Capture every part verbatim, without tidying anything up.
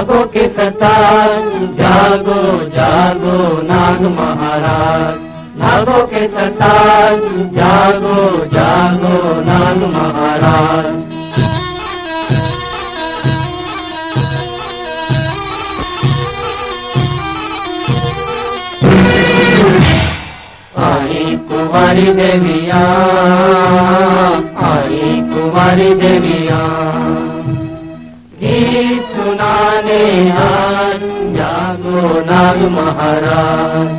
नागों के सरताज, जागो जागो नाग महाराज। नागों के सरताज, जागो जागो नाग महाराज। आई कुंवारी देवियाँ, आई कुंवारी देवियाँ, गीत सुनाने आज जागो नाग महाराज।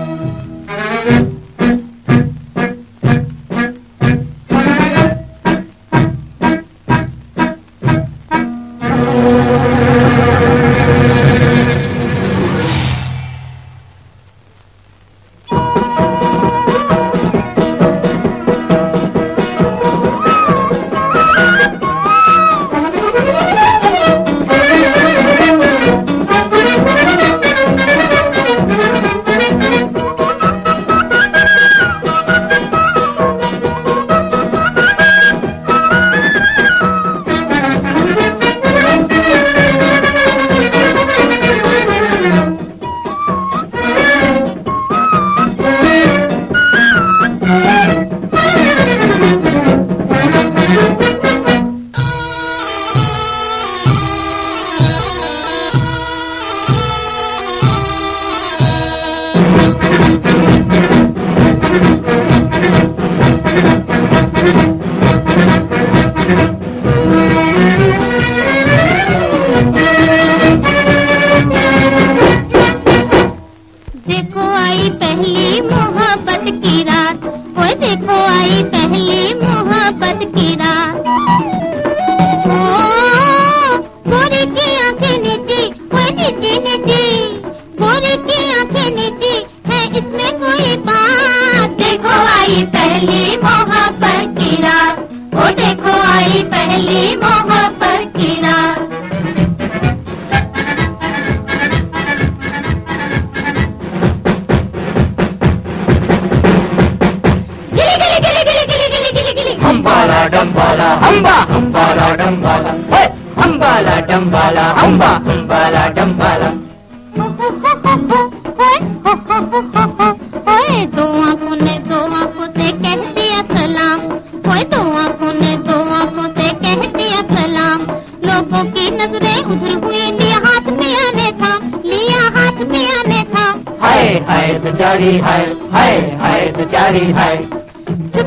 बेचारी हाय हाय हाय बेचारी हाय। छुप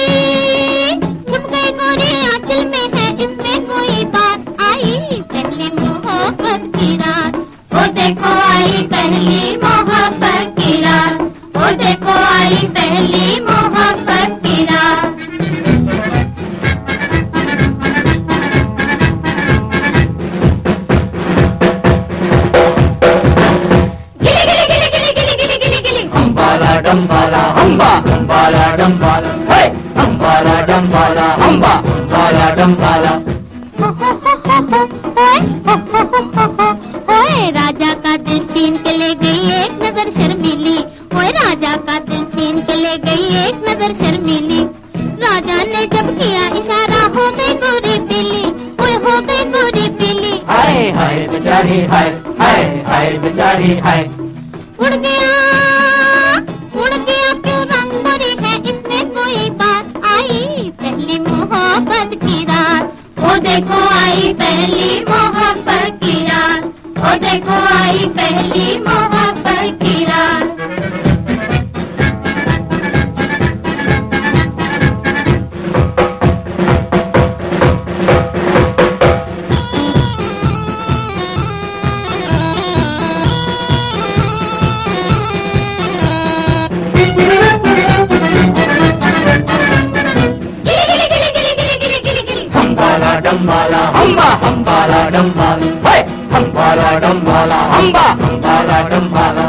गई छुप गई गोरी आंचल में है, इसमें कोई बात आई पहली मोहब्बत की रात। ओ देखो आई पहली मोहब्बत की रात, ओ देखो आई पहली मोहब्बत की रात। डम्बाला हम्बा हम्बाला डम्बाला, हे हम्बाला डम्बाला हम्बा हम्बाला डम्बाला। ओए राजा का दिल छीन के ले गई एक नजर शर्मीली, ओए राजा का दिल छीन के ले गई एक नजर शर्मीली। राजा ने जब किया इशारा हो गई गोरी पीली, ओए हो गई गोरी पीली। हाय हाय बेचारी हाय हाय हाय बेचारी हाय। उड़ गया उड़ गया क्यों रंग गोरी है, इसमें कोई बात आई पहली मोहब्बत की रात। ओ देखो आई पहली मोहब्बत की रात, ओ देखो आई पहली मोहब्बत की रात। डम्बाला हम्बा हम्बाला डम्बाला, हे हम्बाला डम्बाला हम्बा हम्बाला डम्बाला।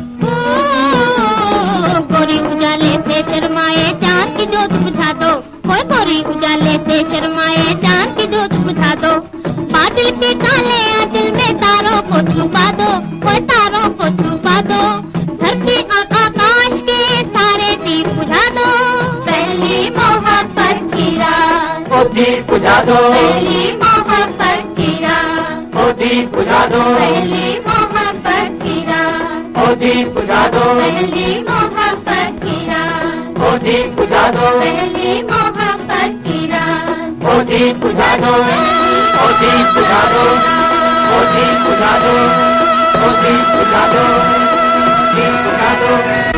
गोरी उजाले से शर्माए चांद की जोत बुझा दो, ओए गोरी उजाले से शर्माए चांद की जोत बुझा दो। बादल के काले आंचल में तारों को छुपा दो, ओए तारों को छुपा दो। धरती और आकाश के सारे दीप बुझा दो, पहली मोहब्बत की रात। ओ दीप बुझा दो, पहली मोहब्बत की रात। ओ दीप दीप बुझा दो, पहली मोहब्बत की रात, ओ दीप बुझा दो, पहली मोहब्बत की रात, ओ दीप बुझा दो, पहली मोहब्बत की रात, ओ दीप बुझा दो, ओ दीप बुझा दो, ओ दीप बुझा दो, ओ दीप बुझा दो, दीप बुझा दो।